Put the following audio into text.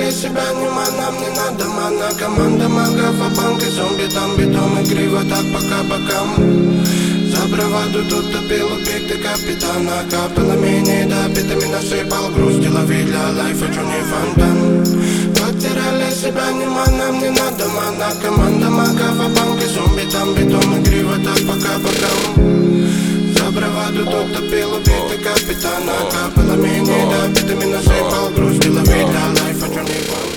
Потеряли себя, нам не надо мана. Команда магов, а банк и зомби там битом. И криво так пока бокам. За браваду тут топил объекты капитана. Капелами недопитыми насыпал груз. Деловые для лайфа, чё не фонтан. Потеряли себя, нам не надо мана. Команда магов, а банк и зомби там битом. И криво так пока бокам. За браваду тут топил убитый капитана. Капелами недопитыми насыпал груз. Деловые для лайфа, чё не фонтан.